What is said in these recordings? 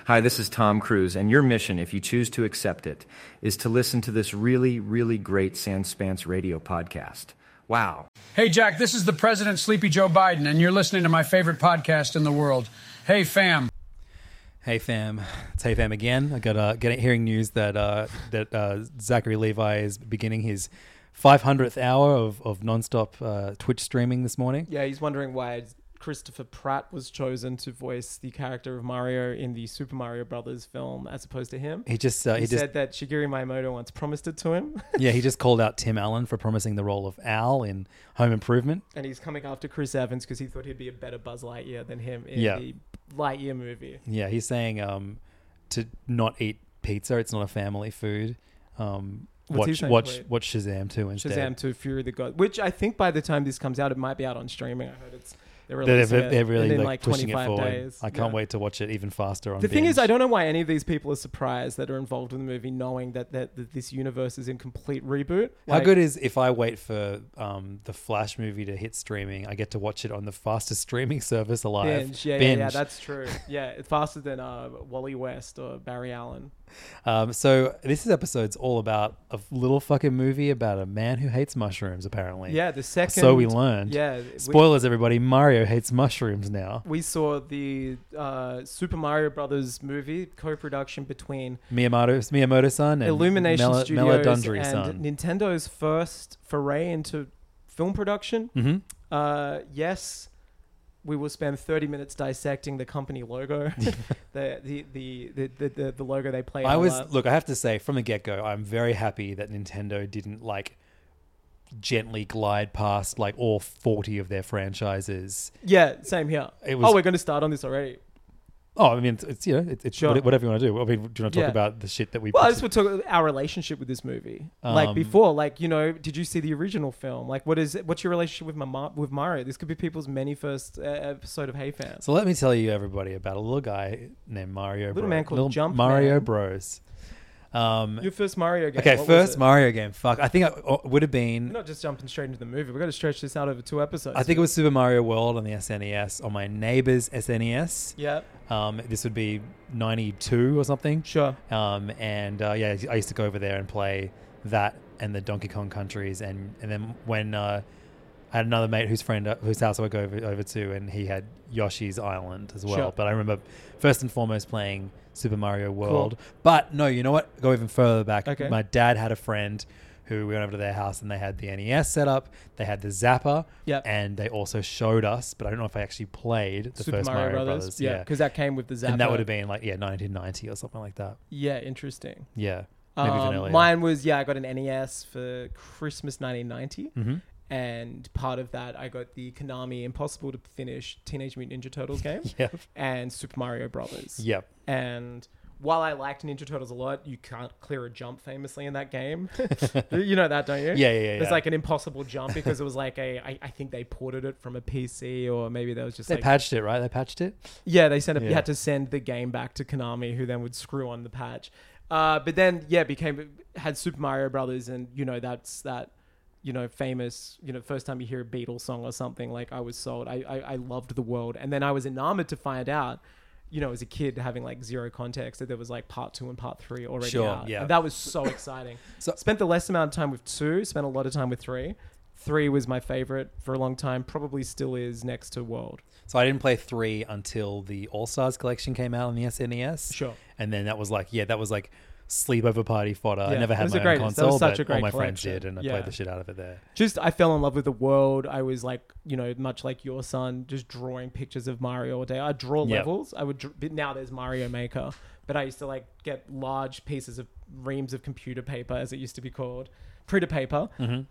Hi, this is Tom Cruise, and your mission, if you choose to accept it, is to listen to this really, really great Sanspants radio podcast. Wow. Hey, Jack, this is the President, Sleepy Joe Biden, and you're listening to my favorite podcast in the world. Hey, fam. Hey fam, it's Hey Fam again. I got hearing news that Zachary Levi is beginning his 500th hour of nonstop Twitch streaming this morning. Yeah, he's wondering why Christopher Pratt was chosen to voice the character of Mario in the Super Mario Brothers film as opposed to him. He said that Shigeru Miyamoto once promised it to him. Yeah, he just called out Tim Allen for promising the role of Al in Home Improvement. And he's coming after Chris Evans because he thought he'd be a better Buzz Lightyear than him in the Lightyear movie. Yeah, he's saying to not eat pizza. It's not a family food. Watch Shazam 2 instead. Shazam 2, Fury of the God, which I think by the time this comes out, it might be out on streaming. I heard they're really like pushing 25 it forward. days. I can't wait to watch it even faster on The thing binge. is, I don't know why any of these people are surprised that are involved in the movie, knowing that this universe is in complete reboot. How good is if I wait for the Flash movie to hit streaming, I get to watch it on the fastest streaming service alive. Binge. Yeah, that's true. Yeah, it's faster than Wally West or Barry Allen. So this episode's all about a little fucking movie about a man who hates mushrooms, apparently. Yeah, the second... So we learned. Yeah. Spoilers, everybody. Mario hates mushrooms now. We saw the Super Mario Brothers movie, co-production between... Miyamoto-san and Illumination Studios Meladundri-san. and Nintendo's first foray into film production. Mm-hmm. Yes... We will spend 30 minutes dissecting the company logo, the logo they play. Look, I have to say, from the get-go, I'm very happy that Nintendo didn't gently glide past all 40 of their franchises. Yeah, same here. We're going to start on this already. Oh, I mean, it's Sure. whatever you want to do. I mean, do you want to talk about the shit that we... Well, I just want to talk about our relationship with this movie. Before, did you see the original film? What's your relationship with Mario? This could be people's many first episode of Hey Fam. So let me tell you, everybody, about a little guy named Mario Bros. Little man called Jump Mario Man. Bros. Your first Mario game. Okay, what first was it? Mario game. Fuck, I think it would have been... We're not just jumping straight into the movie. We've got to stretch this out over 2 episodes. I think it was Super Mario World on the SNES, on my neighbor's SNES. Yeah. This would be 92 or something. Sure. I used to go over there and play that and the Donkey Kong countries. And then when I had another mate whose house I would go over to, and he had Yoshi's Island as well. Sure. But I remember first and foremost playing Super Mario World. Cool. But no, you know what? Go even further back. Okay. My dad had a friend who we went over to their house, and they had the NES set up. They had the Zapper. Yep. And they also showed us, but I don't know if I actually played the Super first Mario Brothers. Yeah, because that came with the Zapper. And that would have been 1990 or something like that. Yeah, interesting. Yeah. Maybe even earlier. Mine was, I got an NES for Christmas 1990. Mm-hmm. And part of that, I got the Konami Impossible to Finish Teenage Mutant Ninja Turtles game. Yep. And Super Mario Brothers. Yep. And while I liked Ninja Turtles a lot, you can't clear a jump famously in that game. You know that, don't you? Yeah. There's an impossible jump because it was I think they ported it from a PC, or maybe that was just They patched it, right? They patched it? Yeah, they sent it. You had to send the game back to Konami, who then would screw on the patch. But then, had Super Mario Brothers, and that's that. Famous, first time you hear a Beatles song or something, I was sold. I loved the world. And then I was enamored to find out, as a kid having zero context, that there was part 2 and part 3 already out. Yeah. And that was so exciting. So spent the less amount of time with 2, spent a lot of time with 3. 3 was my favorite for a long time, probably still is next to World. So I didn't play 3 until the All-Stars collection came out on the SNES. Sure. And then that was sleepover party fodder. Yeah, I never had my own that console, was such but a great all my friends collection. did, and I played the shit out of it there. I fell in love with the world. I was much like your son, just drawing pictures of Mario all day. I draw levels. I would now there's Mario Maker, but I used to get large pieces of reams of computer paper, as it used to be called, printer paper,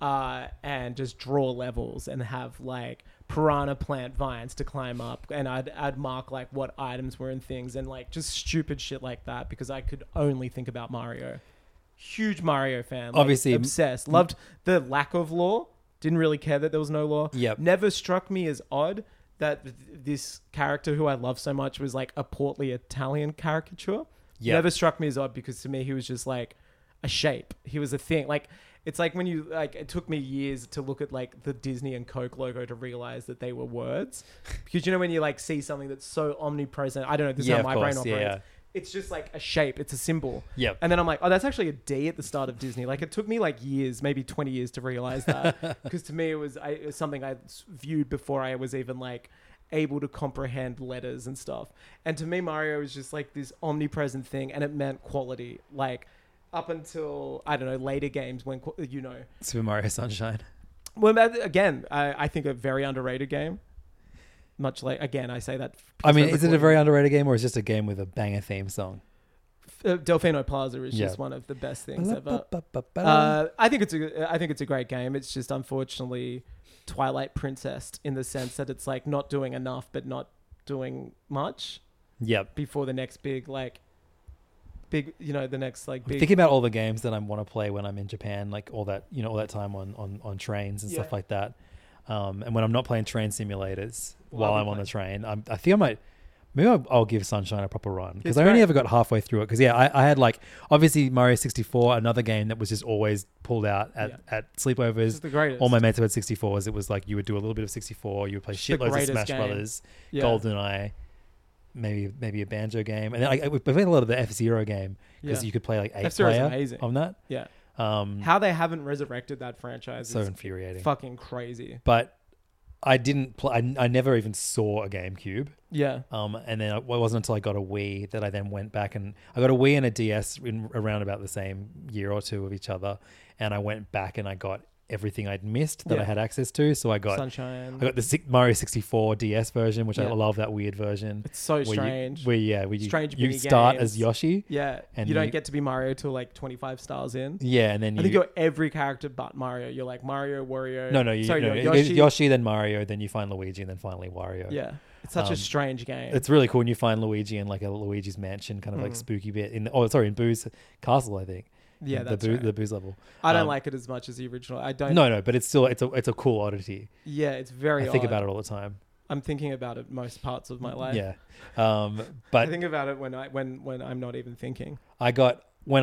and just draw levels and have piranha plant vines to climb up, and I'd mark what items were in things, and just stupid shit like that, because I could only think about Mario. Huge Mario fan. Obviously obsessed. Loved the lack of lore. Didn't really care that there was no lore. Yep. Never struck me as odd that this character who I love so much was a portly Italian caricature. Yep. Never struck me as odd, because to me he was just a shape. He was a thing. It's when you it took me years to look at the Disney and Coke logo to realize that they were words, because when you see something that's so omnipresent, I don't know, this is how my brain operates. it's just like a shape. It's a symbol. Yep. And then I'm like, oh, that's actually a D at the start of Disney. Like, it took me like years, maybe 20 years to realize that. Because to me, it was something I viewed before I was even like able to comprehend letters and stuff. And to me, Mario was just like this omnipresent thing, and it meant quality. Like, up until, I don't know, later games when, you know. Super Mario Sunshine. Well, again, I think a very underrated game. Much like, again, I say that. I mean, is it a very underrated game, or is it just a game with a banger theme song? Delfino Plaza is just one of the best things ever. I think it's a great game. It's just unfortunately Twilight Princess in the sense that it's like not doing enough, but not doing much. Yep. Before the next big, you know, the next like big. Thinking about all the games that I want to play when I'm in Japan, like all that, you know, all that time on trains and stuff like that. And when I'm not playing train simulators while I'm on the train, I think I might. Maybe I'll give Sunshine a proper run because I only ever got halfway through it. Because I had like obviously Mario 64, another game that was just always pulled out at sleepovers. This is the greatest. All my mates who had 64s. It was like you would do a little bit of 64, you would play shitloads of Smash Brothers, GoldenEye, maybe a Banjo game, and then we played a lot of the F-Zero game because you could play like 8-player on that. Yeah. How they haven't resurrected that franchise so is infuriating, fucking crazy. But I didn't play. I never even saw a GameCube. Yeah. And then it wasn't until I got a Wii that I then went back, and I got a Wii and a DS around about the same year or two of each other, and I went back and I got everything I'd missed that I had access to. So I got Sunshine. I got the Mario 64 DS version, which I love that weird version. It's so strange. Strange you start as Yoshi. Yeah. And you don't get to be Mario till like 25 stars in. Yeah, and then I think you're every character but Mario. You're like Mario, Wario. Yoshi, then Mario, then you find Luigi, and then finally Wario. Yeah. It's such a strange game. It's really cool when you find Luigi in like a Luigi's Mansion kind of like spooky bit in Boo's Castle, I think. Yeah, that's the Boo's level. I don't like it as much as the original. I don't. No, but it's still it's a cool oddity. Yeah, it's very. I think about it all the time. I'm thinking about it most parts of my life. Yeah, but I think about it when I'm not even thinking. I got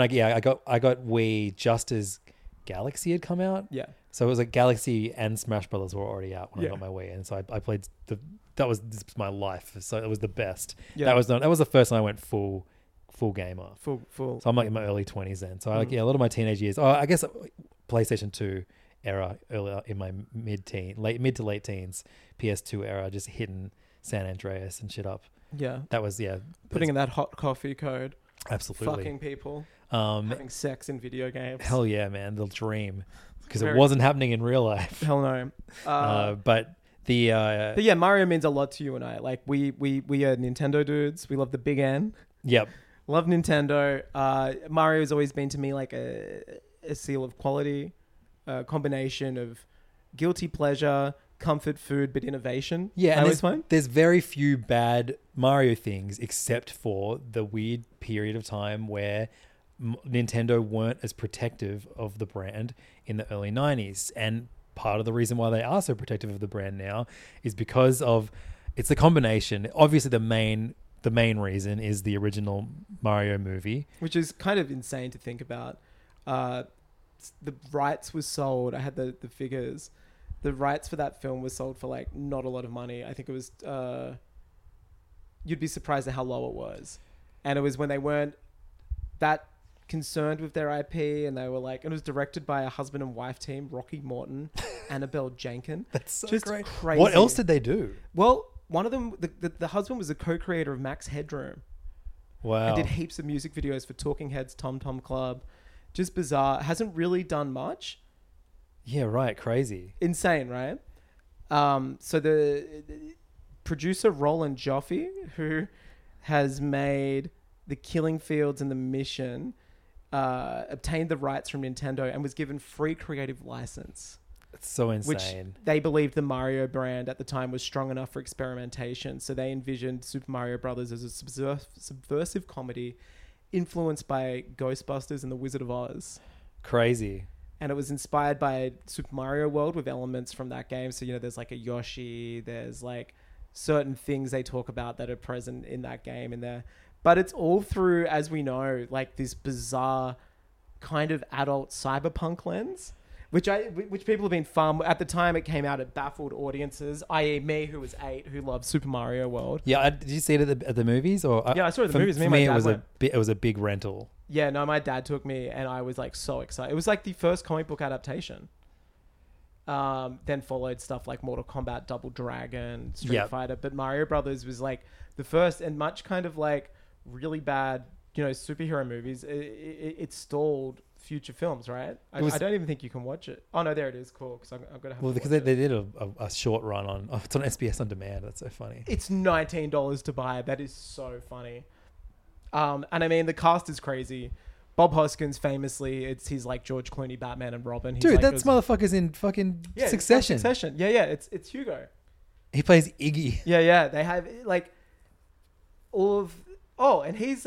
Wii just as Galaxy had come out. Yeah. So it was like Galaxy and Smash Brothers were already out when I got my Wii, and so I played that was my life. So it was the best. Yeah. That was the first time I went full gamer. Full. So I'm like in my early 20s then. So a lot of my teenage years. Oh, I guess PlayStation 2 era, earlier in my mid to late teens, PS2 era, just hitting San Andreas and shit up. Yeah. That was putting in that hot coffee code. Absolutely. Fucking people. Having sex in video games. Hell yeah, man. The dream. Because it wasn't happening in real life. Hell no. But yeah, Mario means a lot to you and I. Like we are Nintendo dudes. We love the big N. Yep. Love Nintendo. Mario's always been to me like a seal of quality, a combination of guilty pleasure, comfort food, but innovation. Yeah, and there's very few bad Mario things except for the weird period of time where Nintendo weren't as protective of the brand in the early 90s. And part of the reason why they are so protective of the brand now is because of it's the combination. Obviously, the main reason is the original Mario movie, which is kind of insane to think about. The rights was sold. I had the figures. The rights for that film was sold for like not a lot of money. I think it was. You'd be surprised at how low it was, and it was when they weren't that concerned with their IP, and they were like, and it was directed by a husband and wife team, Rocky Morton, Annabelle Jenkin. That's so just great. Crazy. What else did they do? Well, one of them, the husband was a co-creator of Max Headroom. Wow. And did heaps of music videos for Talking Heads, Tom Tom Club. Just bizarre. Hasn't really done much. Yeah, right. Crazy. Insane, right? So the producer Roland Joffe, who has made The Killing Fields and The Mission, obtained the rights from Nintendo and was given free creative license. It's so insane. Which they believed the Mario brand at the time was strong enough for experimentation. So they envisioned Super Mario Brothers as a subversive comedy influenced by Ghostbusters and The Wizard of Oz. Crazy. And it was inspired by Super Mario World with elements from that game. So, there's like a Yoshi, there's like certain things they talk about that are present in that game in there. But it's all through, as we know, like this bizarre kind of adult cyberpunk lens. which people have been fun. At the time it came out, it baffled audiences, i.e. me, who was 8, who loved Super Mario World. Yeah, did you see it at the movies? Or Yeah, I saw it at the movies. For me, it was a big rental. Yeah, no, my dad took me, and I was like so excited. It was like the first comic book adaptation. Then followed stuff like Mortal Kombat, Double Dragon, Street Fighter, but Mario Brothers was like the first, and much kind of like really bad, superhero movies. It stalled future films, right? I don't even think you can watch it. Oh no, there it is. Cool, because I'm gonna have. Well, because they did a short run on. Oh, it's on SBS on demand. That's so funny. It's $19 to buy. That is so funny. And I mean the cast is crazy. Bob Hoskins, famously, he's like George Clooney, Batman, and Robin. He's Dude, like that's motherfucker's in fucking Succession. Succession. Yeah. It's Hugo. He plays Iggy. Yeah. They have like all of. Oh, and he's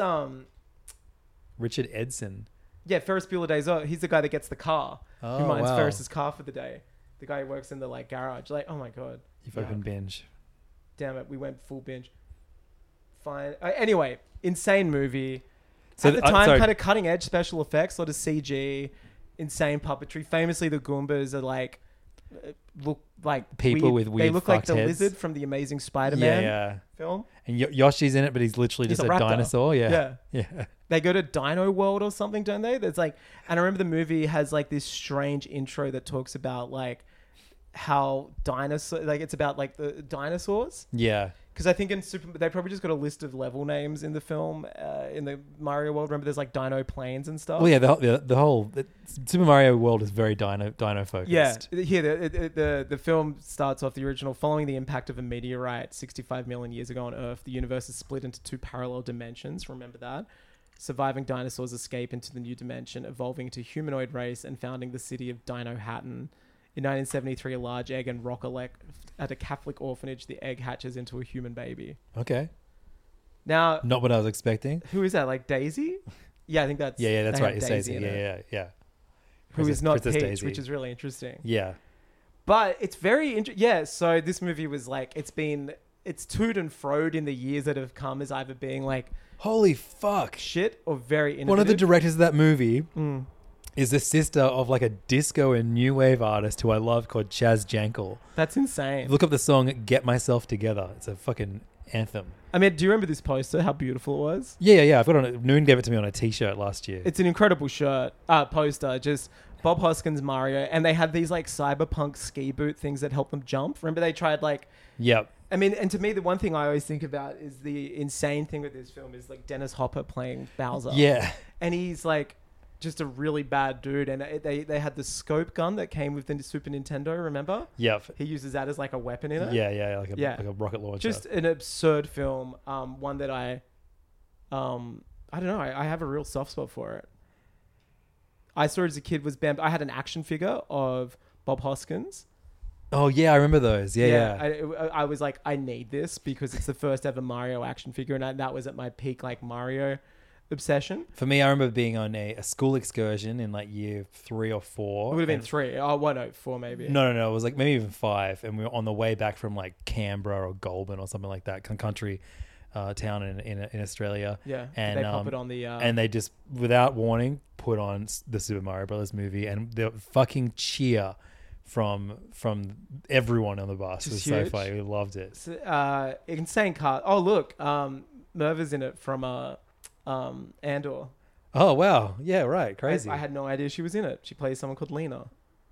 Richard Edson. Yeah, Ferris Bueller Days Off. He's the guy that gets the car. Oh, who minds wow. Ferris's car for the day. The guy who works in the like garage. Like, oh my god. You've opened binge. Damn it, we went full binge. Fine. Anyway, insane movie. So at the time, kind of cutting edge special effects, sort of CG, insane puppetry. Famously, the Goombas are like look like people with weird. They look like the heads. Lizard from the Amazing Spider-Man film. And Yoshi's in it, but he's literally just a dinosaur. Yeah. They go to Dino World or something, don't they? There's like, and I remember the movie has like this strange intro that talks about like how it's about like the dinosaurs. Yeah. Because I think they probably just got a list of level names in the film, in the Mario World. Remember, there's like dino planes and stuff. Well, yeah, the whole Super Mario World is very dino focused. Yeah, here the film starts off the original. Following the impact of a meteorite 65 million years ago on Earth, the universe is split into 2 parallel dimensions. Remember that? Surviving dinosaurs escape into the new dimension, evolving into a humanoid race and founding the city of Dino Hatton. In 1973, a large egg and rock at a Catholic orphanage, the egg hatches into a human baby. Okay. Now, not what I was expecting. Who is that? Like Daisy? Yeah, I think that's... Yeah, that's right. It's Daisy. Yeah. Who is not Princess Peach, Daisy. which is really interesting. Yeah. But it's very interesting. Yeah, so this movie was like... It's toed and froed in the years that have come as either being like... Holy fuck. Shit or very innovative. One of the directors of that movie... is the sister of like a disco and new wave artist who I love called Chaz Jankel. That's insane. Look up the song "Get Myself Together." It's a fucking anthem. I mean, do you remember this poster? How beautiful it was? Yeah. I've got it on. Noon gave it to me on a T-shirt last year. It's an incredible poster. Just Bob Hoskins, Mario, and they had these like cyberpunk ski boot things that help them jump. Remember they tried like. Yep. I mean, and to me, the one thing I always think about is the insane thing with this film is like Dennis Hopper playing Bowser. Yeah. And he's like. Just a really bad dude, and they had the scope gun that came with the Super Nintendo. Remember? Yep. He uses that as like a weapon in it. Yeah, like a rocket launcher. Just an absurd film. One that I don't know. I have a real soft spot for it. I saw it as a kid. I had an action figure of Bob Hoskins. Oh yeah, I remember those. Yeah. I was like, I need this because it's the first ever Mario action figure, and that was at my peak like Mario obsession. For me, I remember being on a school excursion in like year 3 or 4. It would have been 3. Oh, 4 maybe. No. It was like maybe even 5. And we were on the way back from like Canberra or Goulburn or something like that, country town in Australia. Yeah. And they pop it on the... And they just, without warning, put on the Super Mario Brothers movie, and the fucking cheer from everyone on the bus was so funny. We loved it. Insane car. Oh, look. Merva's in it from... Andor. Oh wow, yeah, right, crazy. I had no idea she was in it. She plays someone called Lena.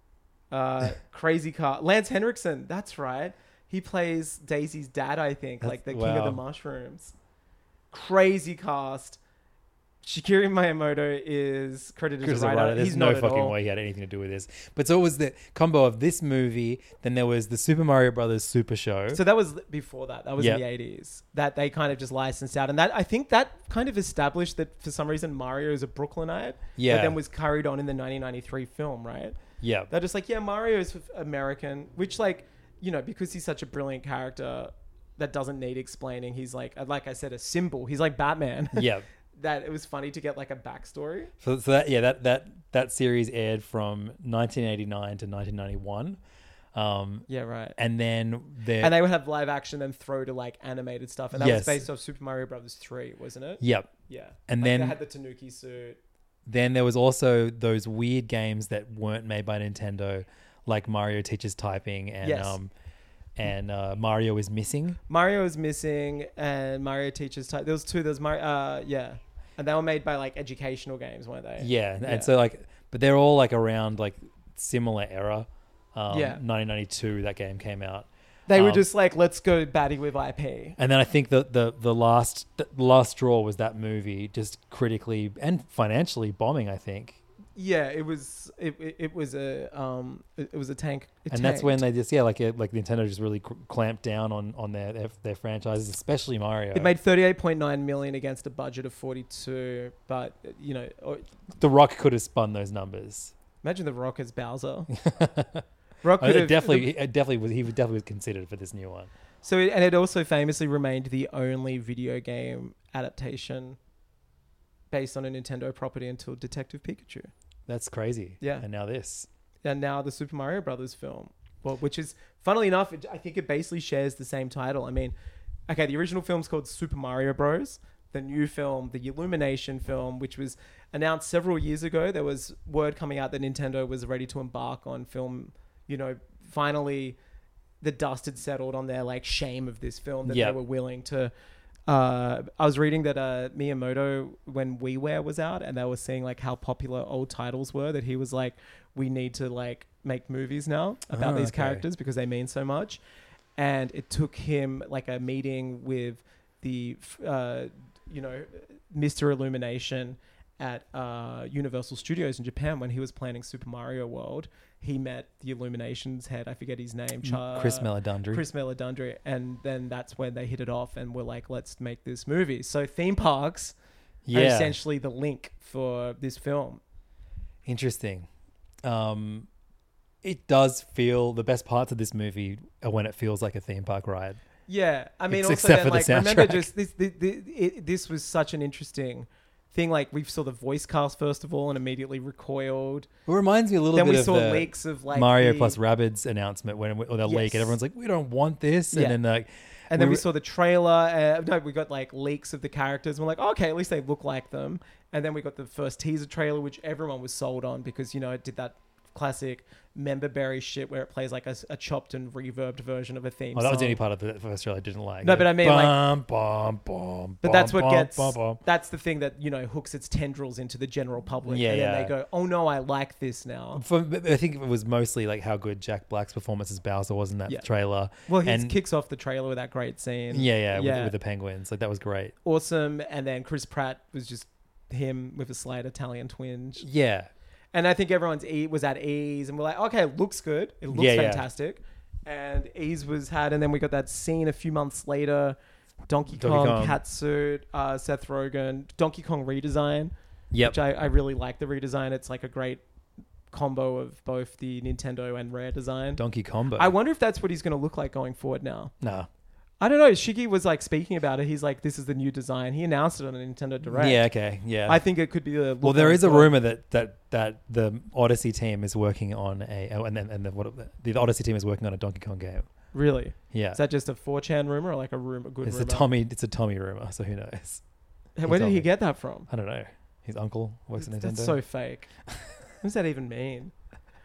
Crazy car. Lance Henriksen, that's right. He plays Daisy's dad, I think, like the king of the mushrooms. Crazy cast. Shigeru Miyamoto is credited as a writer. There's no fucking way he had anything to do with this. But so it was the combo of this movie, then there was the Super Mario Brothers Super Show. So that was before that. That was in the 80s. That they kind of just licensed out. And that I think that kind of established that for some reason Mario is a Brooklynite. Yeah. But then was carried on in the 1993 film, right? Yeah. They're just like, yeah, Mario's American, which like, because he's such a brilliant character that doesn't need explaining. He's like I said, a symbol. He's like Batman. Yeah. That it was funny to get like a backstory. So that series aired from 1989 to 1991. Yeah, right. And then they would have live action, then throw to like animated stuff, and that was based off Super Mario Brothers 3, wasn't it? Yep. Yeah. And like then they had the Tanuki suit. Then there was also those weird games that weren't made by Nintendo, like Mario Teaches Typing and Yes. Mario is Missing. Mario is Missing and Mario Teaches Type. There was two. There's Mario. Yeah, and they were made by like educational games, weren't they? Yeah, and so like, but they're all like around like similar era. 1992 that game came out. They were just like, let's go batty with IP. And then I think the last straw was that movie just critically and financially bombing, I think. Yeah, it was a tank. And that's when they just like Nintendo just really clamped down on their franchises, especially Mario. It made 38.9 million against a budget of 42, but The Rock could have spun those numbers. Imagine The Rock as Bowser. Rock could It have definitely was considered for this new one. So it also famously remained the only video game adaptation based on a Nintendo property until Detective Pikachu. That's crazy. Yeah. And now this. And now the Super Mario Brothers film. Well, which is, funnily enough, I think it basically shares the same title. I mean, okay, the original film's called Super Mario Bros. The new film, the Illumination film, which was announced several years ago, there was word coming out that Nintendo was ready to embark on film. Finally, the dust had settled on their like shame of this film that they were willing to. I was reading that Miyamoto, when WiiWare was out, and they were seeing like how popular old titles were, that he was like, we need to like make movies now about these characters because they mean so much. And it took him like a meeting with the, Mr. Illumination at Universal Studios in Japan when he was planning Super Mario World. He met the Illumination's head. I forget his name. Chris Meledandri. And then that's when they hit it off and were like, let's make this movie. So theme parks are essentially the link for this film. Interesting. It does feel, the best parts of this movie are when it feels like a theme park ride. Yeah. I mean, also except then, for the like, soundtrack. remember just this was such an interesting thing. Like, we saw the voice cast first of all and immediately recoiled. It reminds me a little Then bit we of saw the leaks of like Mario plus Rabbids announcement or the leak, and everyone's like, we don't want this. Yeah. And then like, and then we saw the trailer. No, we got like leaks of the characters. We're like, okay, at least they look like them. And then we got the first teaser trailer, which everyone was sold on because, it did that classic member berry shit where it plays like a chopped and reverbed version of a theme song. that was the only part of the first trailer I didn't like. No, but I mean, but that's what gets, that's the thing that, hooks its tendrils into the general public. Yeah, and then they go, oh no, I like this now. I think it was mostly like how good Jack Black's performance as Bowser was in that trailer. Well, he kicks off the trailer with that great scene. With the penguins. Like, that was great. Awesome. And then Chris Pratt was just him with a slight Italian twinge. Yeah. And I think everyone's was at ease, and we're like, okay, it looks good. It looks fantastic. And ease was had, and then we got that scene a few months later, Donkey Kong, catsuit, Seth Rogen, Donkey Kong redesign. Yep. Which I really like the redesign. It's like a great combo of both the Nintendo and Rare design. Donkey Combo. I wonder if that's what he's going to look like going forward now. Nah. I don't know. Shiggy was like speaking about it. He's like, this is the new design. He announced it on a Nintendo Direct. Yeah, okay. Yeah. I think it could be the... Well, there is a rumor that the Odyssey team is working on the Odyssey team is working on a Donkey Kong game. Really? Yeah. Is that just a 4chan rumor or like a rumor? It's rumor? It's a Tommy rumor, so who knows? Where did he get that from? I don't know. His uncle works at Nintendo. That's so fake. What does that even mean?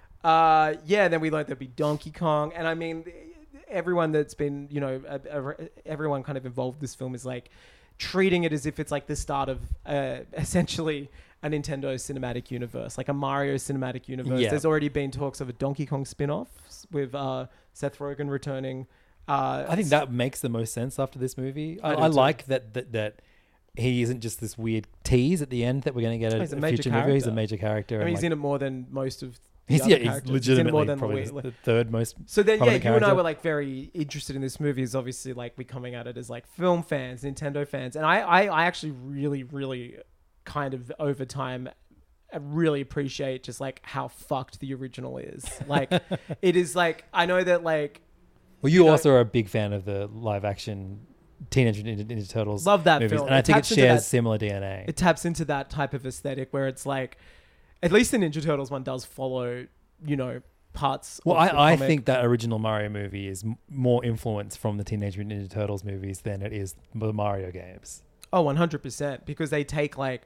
Then we learned there'd be Donkey Kong. And I mean... everyone that's been, everyone kind of involved in this film is like treating it as if it's like the start of essentially a Nintendo cinematic universe, like a Mario cinematic universe. Yeah. There's already been talks of a Donkey Kong spin-off with Seth Rogen returning. I think that makes the most sense after this movie. I like that he isn't just this weird tease at the end that we're going to get a future movie. He's a major character. I mean, he's in it more than most of He's legitimately probably the third most. So then, you character. and I were like very interested in this movie. Is obviously like we coming at it as like film fans, Nintendo fans, and I actually really, really kind of over time I really appreciate just like how fucked the original is. Like it is like I know that like. Well, you also are a big fan of the live action Teenage Mutant Ninja Turtles. Love that movies, film, and I think it shares similar DNA. It taps into that type of aesthetic where it's like. At least the Ninja Turtles one does follow, parts. Well, of the I comic. think that original Mario movie is more influence from the Teenage Mutant Ninja Turtles movies than it is the Mario games. Oh, 100%. Because they take like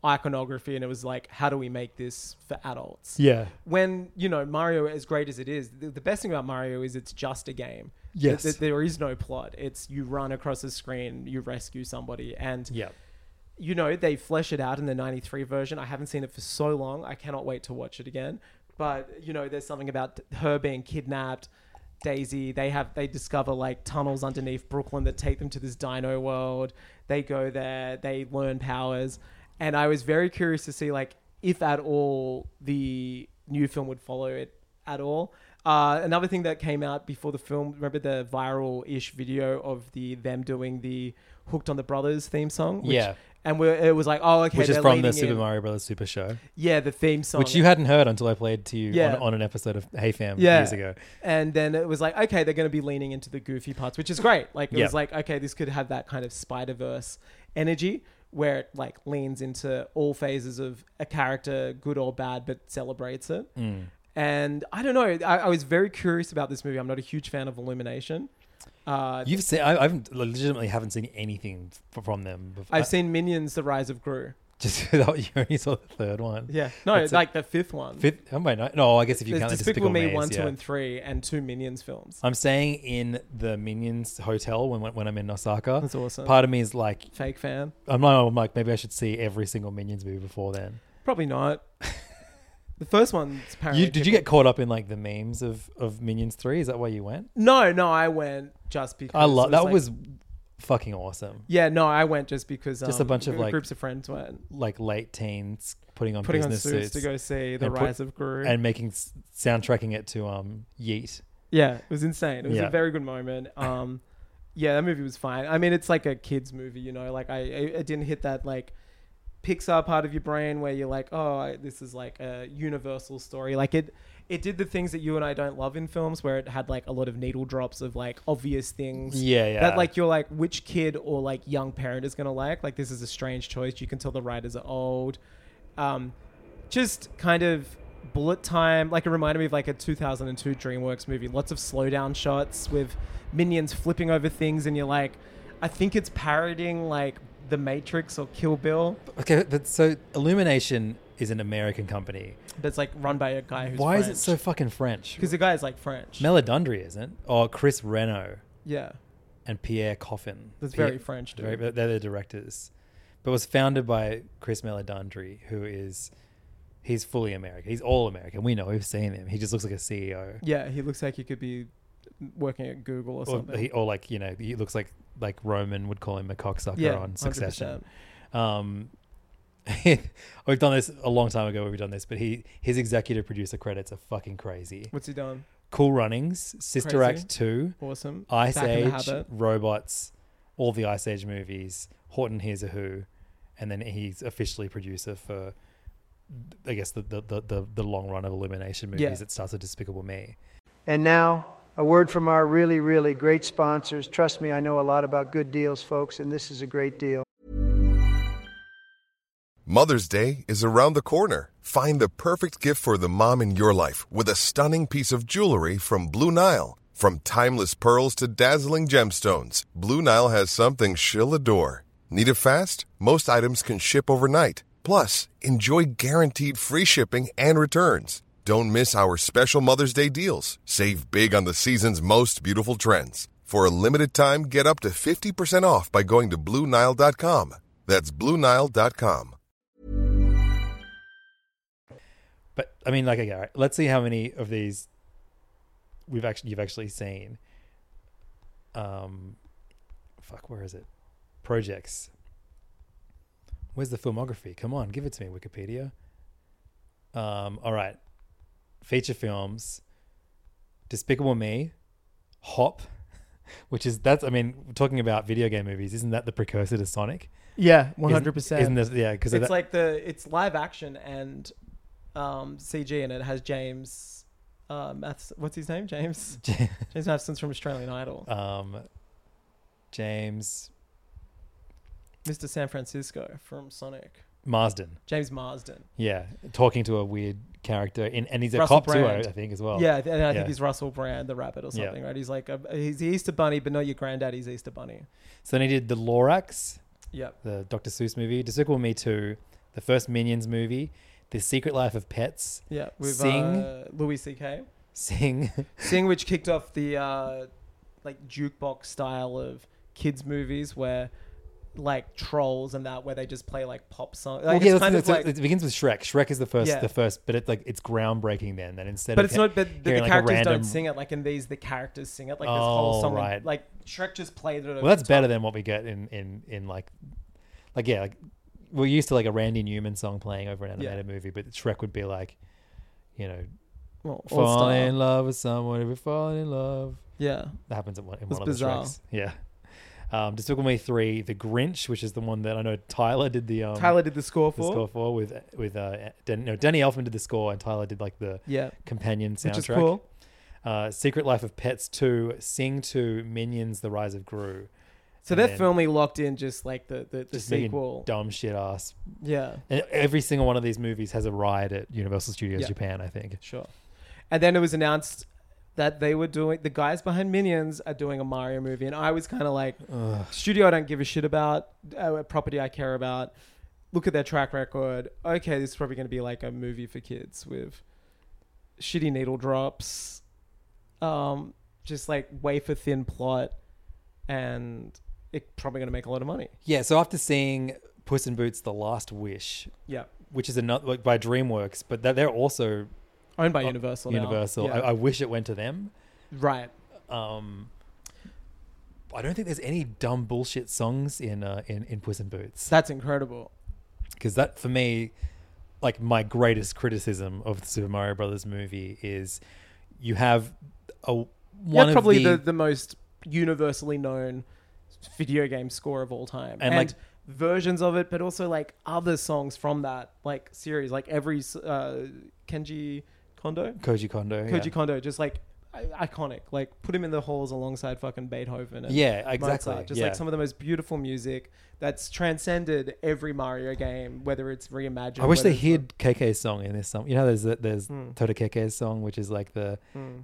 iconography, and it was like, how do we make this for adults? Yeah. When, you know, Mario, as great as it is, the best thing about Mario is it's just a game. Yes. There is no plot. It's you run across the screen, you rescue somebody, and Yeah. you know, they flesh it out in the 93 version. I haven't seen it for so long. I cannot wait to watch it again. But, you know, there's something about her being kidnapped. Daisy, they discover like tunnels underneath Brooklyn that take them to this dino world. They go there, they learn powers. And I was very curious to see like if at all the new film would follow it at all. Another thing that came out before the film, remember the viral-ish video of them doing the Hooked on the Brothers theme song? Yeah. And it was like, oh, okay. Which is they're from the leaning Super in. Mario Brothers Super Show. Yeah, the theme song. Which you hadn't heard until I played to you Yeah. on an episode of Hey Fam Yeah. years ago. And then it was like, okay, they're going to be leaning into the goofy parts, which is great. Like, it Yeah. was like, okay, this could have that kind of Spider-Verse energy where it like leans into all phases of a character, good or bad, but celebrates it. And I don't know. I was very curious about this movie. I'm not a huge fan of Illumination. You've seen? I legitimately haven't seen anything from them before. I've seen Minions: The Rise of Gru. Just you only saw the third one. Yeah. No, That's like the fifth one. Fifth? Oh, wait, no, I guess if you There's count the Despicable Me Maze, 1, 2, yeah. and 3, and 2 Minions films. I'm staying in the Minions hotel when I'm in Osaka. That's awesome. Part of me is like, Fake fan. I'm like, maybe I should see every single Minions movie before then. Probably not. The first one's apparently... Did you get caught up in like the memes of Minions 3? Is that why you went? No, I went just because... I love that. like- Was fucking awesome. Yeah, no, I went just because... Just a bunch of, like- groups of friends went. Like late teens putting on Putting on business suits to go see The and Rise of Gru. and making soundtracking it to Yeet. Yeah, it was insane. It was Yeah. a very good moment. Yeah, that movie was fine. I mean, it's like a kid's movie, you know? Like, I didn't hit that, like... Pixar part of your brain where you're like, oh, this is like a universal story. Like it did the things that you and I don't love in films, where it had like a lot of needle drops of like obvious things. Yeah. That like you're like, which kid or like young parent is gonna like? Like this is a strange choice. You can tell the writers are old. Just kind of bullet time. Like it reminded me of like a 2002 DreamWorks movie. Lots of slow down shots with minions flipping over things, and you're like, I think it's parodying like The Matrix or Kill Bill. Okay, but so Illumination is an American company. But it's like run by a guy who's Why French. is it so fucking French? Because the guy is like French. Meladundry isn't? Or Chris Reno Yeah. and Pierre Coffin. That's very French, dude. They're the directors. But it was founded by Chris Meladundry, he's fully American. He's all American. We know, we've seen him. He just looks like a CEO. Yeah, he looks like he could be working at Google or something. Or like, you know, he looks like Roman would call him a cocksucker Yeah, on Succession. 100%. We've done this a long time ago. We've done this, but his executive producer credits are fucking crazy. What's he done? Cool Runnings, Sister Crazy. Act 2, Awesome. Ice Back in the Age, Habit. Robots, all the Ice Age movies, Horton Hears a Who, and then he's officially producer for, I guess, the long run of Illumination movies. Yeah. It starts with Despicable Me. And now, a word from our really, really great sponsors. Trust me, I know a lot about good deals, folks, and this is a great deal. Mother's Day is around the corner. Find the perfect gift for the mom in your life with a stunning piece of jewelry from Blue Nile. From timeless pearls to dazzling gemstones, Blue Nile has something she'll adore. Need it fast? Most items can ship overnight. Plus, enjoy guaranteed free shipping and returns. Don't miss our special Mother's Day deals. Save big on the season's most beautiful trends. For a limited time, get up to 50% off by going to BlueNile.com. That's BlueNile.com. But I mean, like, okay, all right, let's see how many of these you've actually seen. Where is it? Projects. Where's the filmography? Come on, give it to me, Wikipedia. All right. Feature films. Despicable Me, Hop, which is we're talking about video game movies. Isn't that the precursor to Sonic? Yeah, 100%. Isn't this, yeah, because it's like it's live action and CG, and it has James what's his name? James Matheson's from Australian Idol. James San Francisco from Sonic. Marsden. James Marsden. Yeah, talking to a weird character, and he's a Russell cop Brand. too, I think, as well. Yeah, and I think Yeah. he's Russell Brand, the rabbit or Yeah. something, right? He's like he's the Easter Bunny, but not your granddaddy's Easter Bunny. So then he did the Lorax, Yep. the Dr. Seuss movie, Despicable Me 2, the first Minions movie, The Secret Life of Pets. Yeah, with Sing. Louis C.K. Sing. Sing, which kicked off the like jukebox style of kids movies where like Trolls and that, where they just play like pop songs. Like, Well, it begins with Shrek. Shrek is the first, but it's groundbreaking then. That instead but of it's not. But the hearing, characters like, don't sing it. Like in these, the characters sing it. Like this whole song. right. Like Shrek just played it. Over Well, that's the better top. than what we get in like we're used to like a Randy Newman song playing over an animated movie, but Shrek would be like, you know, Well, fall All-Star. in love with someone, if you fall in love. Yeah, That happens in one of bizarre. the Shreks. Yeah. Despicable Me 3, The Grinch, which is the one that I know Tyler did the Tyler did the score for. with Danny Elfman did the score, and Tyler did like the companion soundtrack. Which is cool. Secret Life of Pets 2, Sing 2, Minions: The Rise of Gru. So they're firmly locked in, just like the Just sequel. making dumb shit ass. Yeah, And every single one of these movies has a ride at Universal Studios Yeah. Japan, I think. sure. And then it was announced that they were doing, the guys behind Minions are doing a Mario movie, and I was kind of like, studio I don't give a shit about, a property I care about. Look at their track record. Okay, this is probably going to be like a movie for kids with shitty needle drops, just like wafer thin plot, and it's probably going to make a lot of money. Yeah, so after seeing Puss in Boots: The Last Wish, Yeah, which is another like, by DreamWorks, but they're also owned by Universal. now. Universal. Yeah. I wish it went to them. Right. I don't think there's any dumb bullshit songs in Puss in Boots. That's incredible. Because that, for me, like my greatest criticism of the Super Mario Brothers movie is you have Probably the most universally known video game score of all time, And, like, versions of it, but also like other songs from that like series, like every Koji Kondo, just like iconic. Like put him in the halls alongside fucking Beethoven. And Yeah, exactly. Mozart. Just Yeah. like some of the most beautiful music that's transcended every Mario game, whether it's reimagined. I wish they whether it's hid KK's song in this song. You know, there's Toto KK's song, which is like the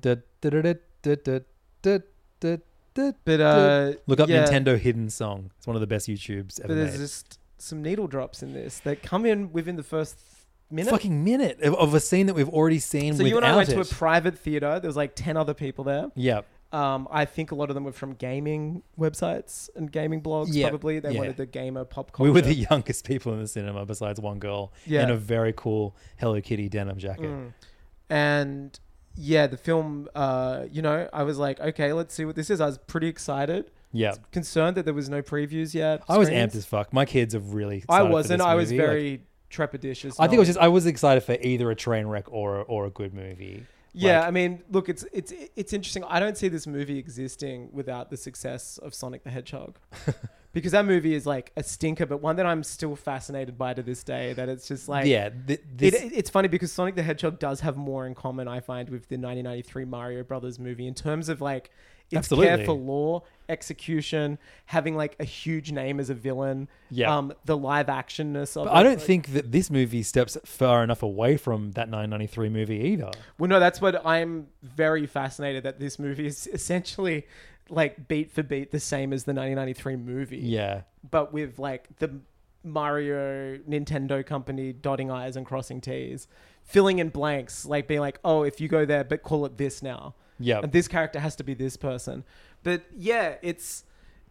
look up yeah. Nintendo hidden song. It's one of the best YouTubes ever But there's made. just some needle drops in this that come in within the first minute. Fucking minute of a scene that we've already seen. So you and I without went to a it. private theater. There was like 10 other people there. Yeah. I think a lot of them were from gaming websites and gaming blogs. Yeah, Probably they yeah. wanted the gamer pop culture. We were the youngest people in the cinema, besides one girl Yeah. in a very cool Hello Kitty denim jacket. And yeah, the film. I was like, okay, let's see what this is. I was pretty excited. Yeah, Concerned that there was no previews yet. I was screens. amped as fuck. My kids are really. I excited for wasn't. this I was movie. very trepidatious. I think it was just I was excited for either a train wreck or a good movie. Yeah, Like, I mean, look, it's interesting. I don't see this movie existing without the success of Sonic the Hedgehog, because that movie is like a stinker, but one that I'm still fascinated by to this day. That it's just like, yeah, it's funny because Sonic the Hedgehog does have more in common, I find, with the 1993 Mario Brothers movie in terms of like its Absolutely. care for lore, execution, having like a huge name as a villain, Yeah. the live actionness of it. I don't Like- think that this movie steps far enough away from that 1993 movie either. Well, no, that's what I'm very fascinated that this movie is essentially like beat for beat the same as the 1993 movie. Yeah, But with like the Mario Nintendo company dotting I's and crossing T's, filling in blanks, like being like, oh, if you go there, but call it this now. yeah. And this character has to be this person. But yeah, it's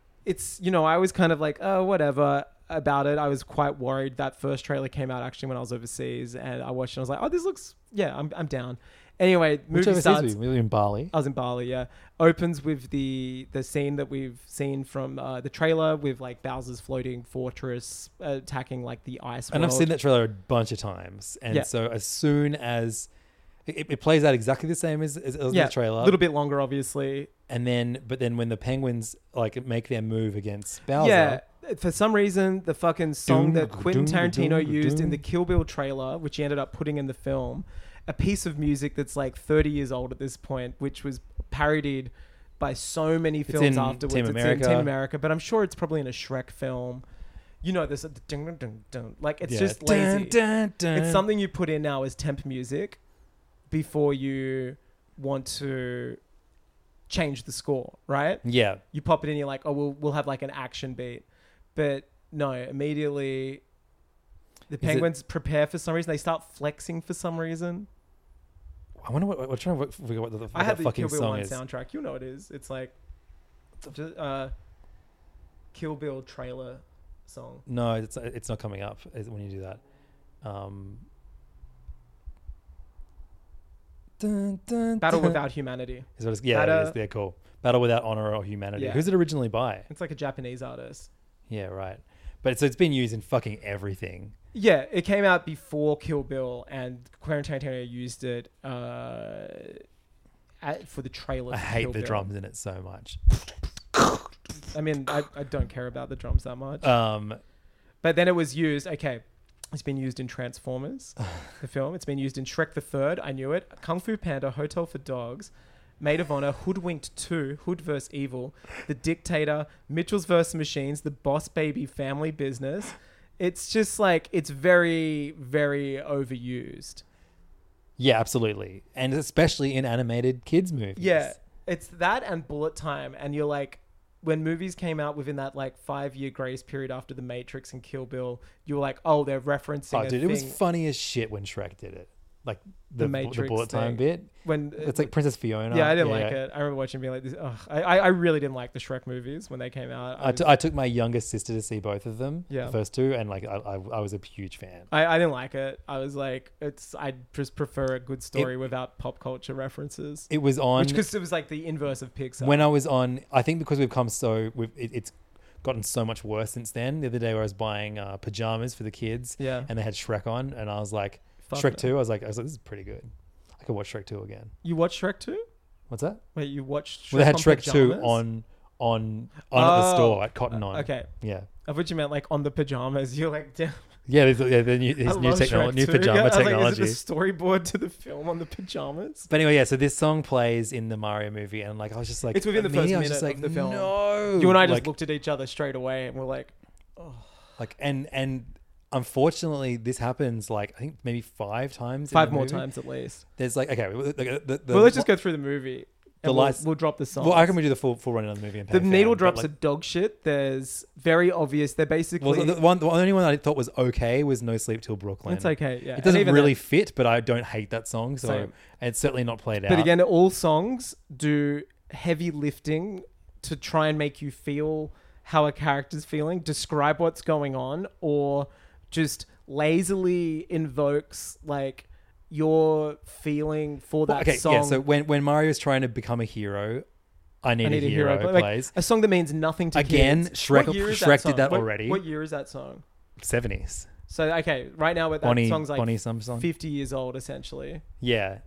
I was kind of like, oh, whatever about it. I was quite worried. That first trailer came out actually when I was overseas, and I watched it and I was like, oh, this looks, yeah, I'm down. Anyway, Which movie overseas starts. we were in Bali. I was in Bali, yeah. Opens with the scene that we've seen from the trailer with like Bowser's floating fortress attacking like the ice And world. I've seen that trailer a bunch of times. And Yeah. so as soon as it plays out exactly the same as the trailer. A little bit longer, obviously. But then when the penguins like make their move against Bowser. Yeah. For some reason, the fucking song that Quentin Tarantino used in the doom. Kill Bill trailer, which he ended up putting in the film, a piece of music that's like 30 years old at this point, which was parodied by so many films in afterwards. Team It's America. in Team America, but I'm sure it's probably in a Shrek film. You know, there's a dun, dun, dun, dun. Like, it's just lazy. Dun, dun. It's something you put in now as temp music before you want to change the score, right? Yeah. You pop it in, you're like, oh, we'll have like an action beat. But no, immediately The penguins prepare for some reason. They start flexing for some reason. I wonder what. I'm trying to figure out what I had that the fucking Kill Bill song 1 is. soundtrack. You know what it is. It's like Kill Bill trailer song. No, it's not coming up when you do that. Dun, dun, Battle dun. Without Humanity. Is what it's, yeah, it is. They're cool. Battle Without Honor or Humanity. Yeah. Who's it originally by? It's like a Japanese artist. Yeah, right. But so it's been used in fucking everything. Yeah, it came out before Kill Bill, and Quentin Tarantino used it for the trailer. I for hate Kill the Bill. drums in it so much. I mean, I don't care about the drums that much. But then it was used. Okay, it's been used in Transformers, the film. It's been used in Shrek the Third. I knew it. Kung Fu Panda, Hotel for Dogs, Maid of Honor, Hoodwinked 2, Hood vs. Evil, The Dictator, Mitchell's vs. Machines, The Boss Baby Family Business. It's just like, it's very, very overused. yeah, absolutely. And especially in animated kids movies. Yeah, it's that and Bullet Time. And you're like, when movies came out within that like 5-year grace period after The Matrix and Kill Bill, you were like, oh, they're referencing Oh, dude, it was funny as shit when Shrek did it. Like the Matrix Bullet Time thing. bit. When It's like Princess Fiona. Yeah, I didn't like it. I remember watching being like this. I really didn't like the Shrek movies when they came out. I took my youngest sister to see both of them, Yeah. the first two, and like I was a huge fan. I didn't like it. I was like, I just prefer a good story without pop culture references. It was on Because it was like the inverse of Pixar. when I was on. I think because we've come so it's gotten so much worse since then. The other day, where I was buying pajamas for the kids, Yeah. and they had Shrek on, and I was like, Fuck Shrek no. 2. I was like, this is pretty good. I could watch Shrek 2 again. You watched Shrek 2? What's that? Wait, you watched Shrek Well, they had on Shrek 2 pajamas? on at the store at Cotton On. Okay. Yeah. I thought you meant like on the pajamas. You're like, damn. Yeah, the new, I new love technology, Shrek new 2. pajama I was technology. Like, is it the storyboard to the film on the pajamas? But anyway, yeah. So this song plays in the Mario movie, and like I was just like, It's within the me, first I was minute just like, of the film. No, You and I just like, looked at each other straight away and we're like, like, and unfortunately, this happens like I think maybe 5 times. in 5 the more movie. times at least. There's like okay, Well, let's just go through the movie. The And lights- we'll drop the song. Well, I can do the full run of the movie. And The pay needle fan, but, drops like, are dog shit. There's very obvious. They're basically. well, the only one I thought was okay was No Sleep Till Brooklyn. It's okay, yeah. It doesn't And even really then- fit, but I don't hate that song, so Same. it's certainly not played out. But again, all songs do heavy lifting to try and make you feel how a character's feeling, describe what's going on, or just lazily invokes like your feeling for that song. yeah. So when Mario's trying to become a hero, I Need a Hero but, like, plays a song that means nothing to Again, kids. Shrek- What year is Shrek song? did that What- already. What year is that song? 70s. So okay, right now that Bonnie- song's like Bonnie some song? 50 years old essentially. Yeah.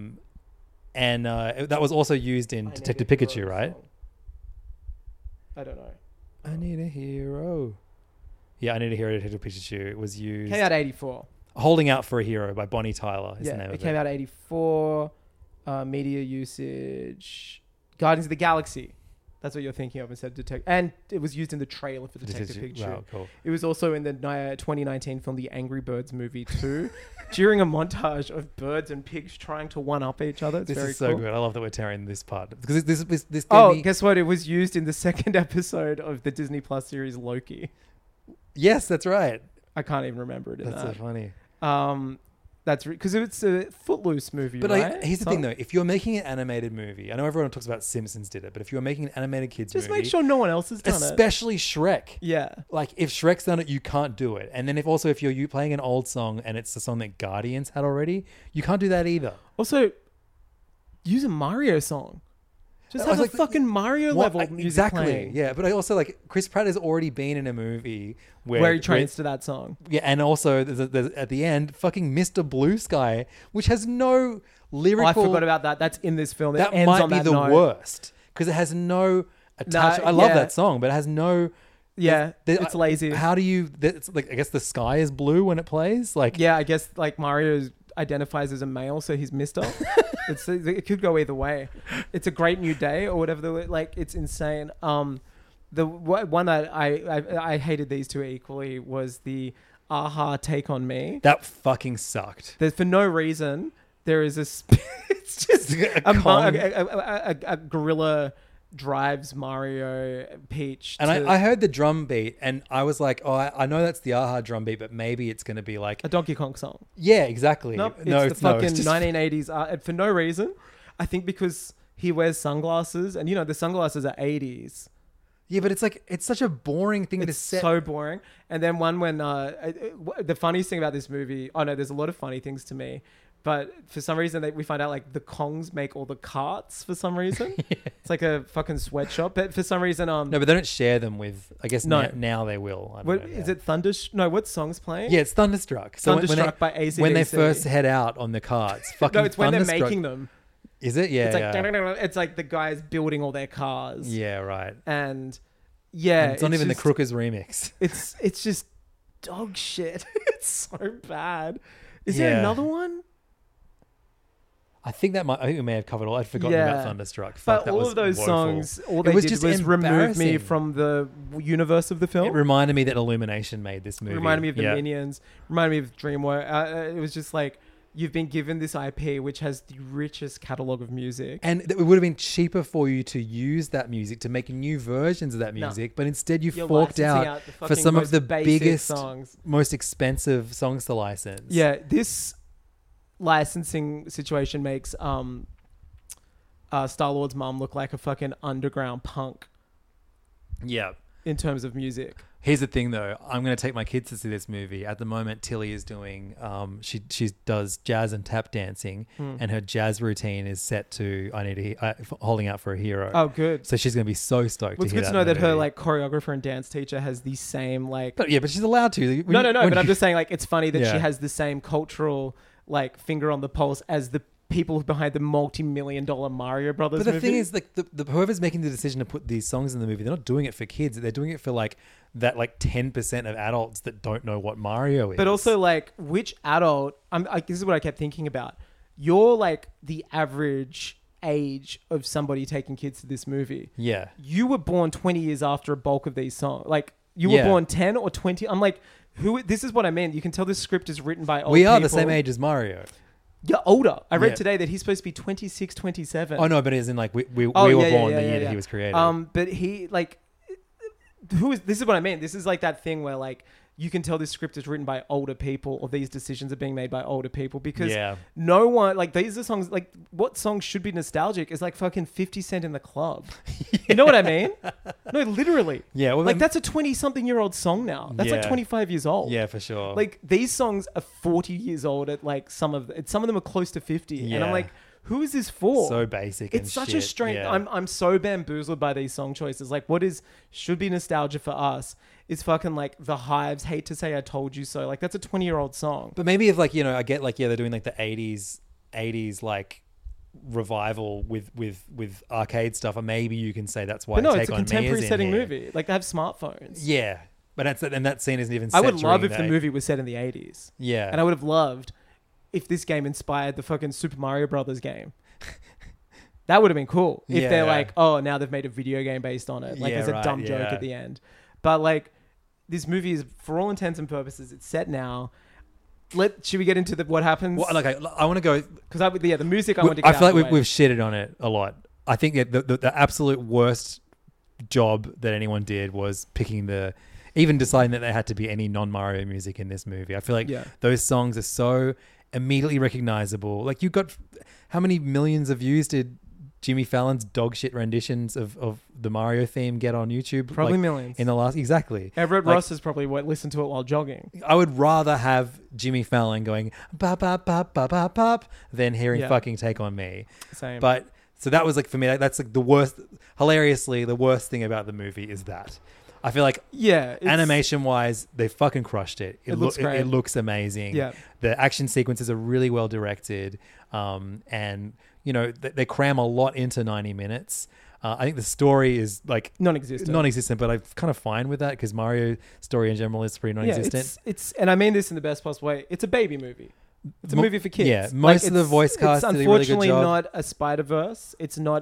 And that was also used in Detective Pikachu, right? I don't know. I Need a Hero. Yeah, I Need a Hero, Detective Pikachu. It was used. Came out 84. Holding Out for a Hero by Bonnie Tyler is the Yeah, name it of came it. out 84. Media usage. Guardians of the Galaxy. That's what you're thinking of instead of Detective. And it was used in the trailer for Detective Pikachu. Wow, cool. It was also in the 2019 film The Angry Birds Movie 2 during a montage of birds and pigs trying to one-up each other. It's This very is so cool. good. I love that we're tearing this part because this gave Oh, me... guess what? It was used in the second episode of the Disney Plus series Loki. Yes, that's right. I can't even remember it in That's so funny. That's because it's a Footloose movie, But right? here's the thing, though. If you're making an animated movie, I know everyone talks about Simpsons did it, but if you're making an animated kids Just movie, make sure no one else has done it. especially Shrek, Yeah. like if Shrek's done it, you can't do it. And then if you're playing an old song and it's a song that Guardians had already, you can't do that either. Also, use a Mario song. Just I have was a like, fucking Mario level music exactly. playing. Yeah, but I also like Chris Pratt has already been in a movie Where he trains to that song. Yeah, and also there's at the end, fucking Mr. Blue Sky, which has no lyrical. Oh, I forgot about that. That's in this film. It that. ends Might on be that the note. worst because it has no attachment. I love yeah. that song, but it has no. Yeah, it's lazy. How do you? It's like I guess the sky is blue when it plays. Like Yeah, I guess like Mario identifies as a male, so he's Mister. It could go either way. It's a great new day or whatever. It's insane. The one that I hated these two equally was the Aha Take on Me. that fucking sucked. There's for no reason there is it's just A a gorilla drives Mario, Peach. And I heard the drum beat, and I was like, oh, I know that's the Aha drum beat, but maybe it's going to be like a Donkey Kong song. Yeah, exactly. Nope, it's the fucking 1980s for no reason. I think because he wears sunglasses, and the sunglasses are 80s. Yeah, but it's like it's such a boring thing to It's set. so boring. And then one when the funniest thing about this movie, there's a lot of funny things to me, but for some reason we find out like the Kongs make all the carts for some reason. Yeah. It's like a fucking sweatshop, but for some reason no, but they don't share them with. I guess now they will. I don't know, is it No, what song's playing? Yeah, it's Thunderstruck. So Thunderstruck by AC/DC. When they first head out on the carts, fucking no, it's when they're making them. Is it? Yeah. It's like it's like the guys building all their cars. Yeah, right. And it's not even the Crookers remix. It's just dog shit. It's so bad. Is there another one? I think we may have covered all. I'd forgotten about Thunderstruck. Fuck, but all of those songs, all they did was remove me from the universe of the film. It reminded me that Illumination made this movie. It reminded me of the Minions. Reminded me of DreamWorks. It was just like, you've been given this IP which has the richest catalogue of music. And it would have been cheaper for you to use that music, to make new versions of that music, but instead you're forked out for some of the biggest, songs, most expensive songs to license. Yeah, this licensing situation makes Star-Lord's mom look like a fucking underground punk. Yeah. In terms of music. Here's the thing, though. I'm going to take my kids to see this movie. At the moment, Tilly is doing, she does jazz and tap dancing, and her jazz routine is set to Holding Out for a Hero. Oh, good. So she's going to be so stoked. It's good to know that her like choreographer and dance teacher has the same like. But she's allowed to. No. But I'm just saying, like, it's funny that she has the same cultural like finger on the pulse as the people behind the multi-million-dollar Mario Brothers movie. But the thing is, like, whoever's making the decision to put these songs in the movie, they're not doing it for kids. They're doing it for like that, like 10% of adults that don't know what Mario is. But also, like, which adult? This is what I kept thinking about. You're like the average age of somebody taking kids to this movie. Yeah, you were born 20 years after a bulk of these songs. Like, you were born 10 or 20. I'm like, who? This is what I mean. You can tell this script is written by old people. We are the same age as Mario. Yeah, older. I read today that he's supposed to be 26, 27. Oh, no, but as in, like, we were born the year that he was created. But he, like, this is what I mean. This is like that thing where, like, you can tell this script is written by older people, or these decisions are being made by older people, because no one, like, these are songs, like, what songs should be nostalgic is like fucking 50 Cent in the Club. You know what I mean? No, literally. Yeah. Well, like, that's a 20-something-year-old song now. That's like 25 years old. Yeah, for sure. Like, these songs are 40 years old at, like, some of them are close to 50. Yeah. And I'm like, who is this for? So basic. It's such a strange. Yeah. I'm so bamboozled by these song choices. Like, what should be nostalgia for us is fucking like The Hives, Hate to Say I Told You So. Like, that's a 20-year-old song. But maybe if, like, I get, like, they're doing like the 80s like revival with arcade stuff, or maybe you can say that's why. But no, it's a contemporary setting movie. Like, they have smartphones. Yeah, but that scene isn't even. I would love if the movie was set in the 80s. Yeah, and I would have loved if this game inspired the fucking Super Mario Brothers game. That would have been cool. If they're like, oh, now they've made a video game based on it. Like, there's a dumb joke at the end. But, like, this movie is, for all intents and purposes, it's set now. Should we get into what happens? Well, like, I want to go because the music I want to get. I feel like we've shitted on it a lot. I think that the absolute worst job that anyone did was even deciding that there had to be any non-Mario music in this movie. I feel like those songs are so immediately recognizable. Like, you got how many millions of views did Jimmy Fallon's dog shit renditions of the Mario theme get on YouTube? Probably millions. In the last... Exactly. Everett Ross has probably listened to it while jogging. I would rather have Jimmy Fallon going bop, bop, bop, bop, bop, bop than hearing fucking Take On Me. Same. But... So that was, like, for me, that's like the worst... Hilariously, the worst thing about the movie is that. I feel like animation-wise, they fucking crushed it. It looks great. It looks amazing. Yeah. The action sequences are really well directed. And... they cram a lot into 90 minutes. I think the story is like non-existent, but I'm kind of fine with that because Mario's story in general is pretty non-existent. It's and I mean this in the best possible way. It's a baby movie. It's a movie for kids. Yeah, most of the voice cast did a really good job. Unfortunately, not a Spider-Verse. It's not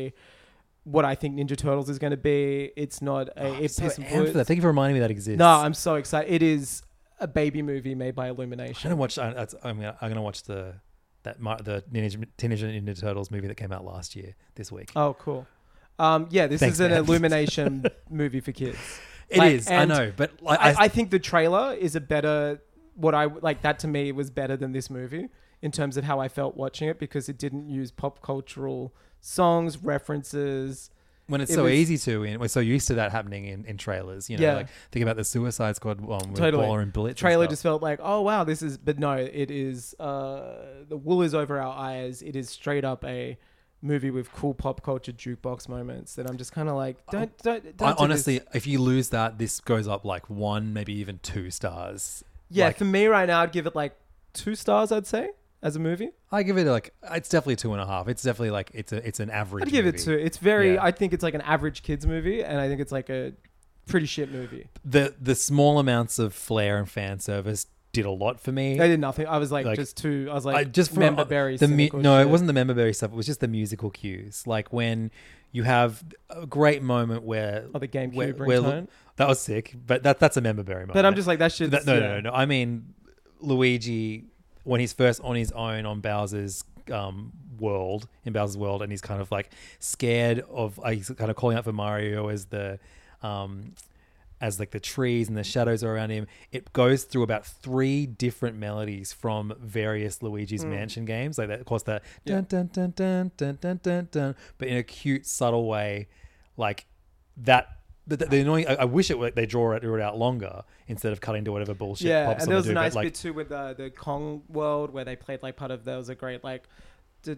what I think Ninja Turtles is going to be. It's not a Thank you for reminding me that exists. No, I'm so excited. It is a baby movie made by Illumination. I'm going to watch the Teenage Ninja Turtles movie that came out this week. Oh, cool. Yeah, this Thanks, is an man. Illumination movie for kids. It is. I and know, but I think the trailer is a better. What I like that to me was better than this movie in terms of how I felt watching it because it didn't use pop cultural songs, references. when it's it so was- easy to, and we're so used to that happening in trailers. You know, Yeah. like think about the Suicide Squad one with Totally. Baller and Blitz. Trailer and just stuff. felt like, oh wow, this is. But no, it is. The wool is over our eyes. It is straight up a movie with cool pop culture jukebox moments that I'm just kind of like, don't do honestly, this. if you lose that, this goes up like 1, maybe even 2 stars. Yeah, Like, for me right now, I'd give it like 2 stars. I'd say as a movie. I give it like it's definitely 2.5. It's definitely like it's an average. I'd give it movie. 2. It's very. Yeah. I think it's like an average kids movie, and I think it's like a pretty shit movie. The small amounts of flair and fan service did a lot for me. They did nothing. I was like, Like, just too. I was like, just for member berry. No, shit. it wasn't the member berry stuff. It was just the musical cues. Like when you have a great moment where Oh, the GameCube where ringtone. that was sick, but that's a member berry moment. But I'm just like that shit. No. I mean, Luigi when he's first on his own on Bowser's world, and he's kind of like scared of. He's kind of calling out for Mario as the. As like the trees and the shadows are around him, it goes through about 3 different melodies from various Luigi's Mansion games. Like that, of course, the dun dun dun dun dun dun dun dun, but in a cute, subtle way, like that. The annoying. I wish they drew it out longer instead of cutting to whatever bullshit. Yeah, pops and on there was to a do, nice but, like, bit too with the Kong world where they played like part of. There was a great like. But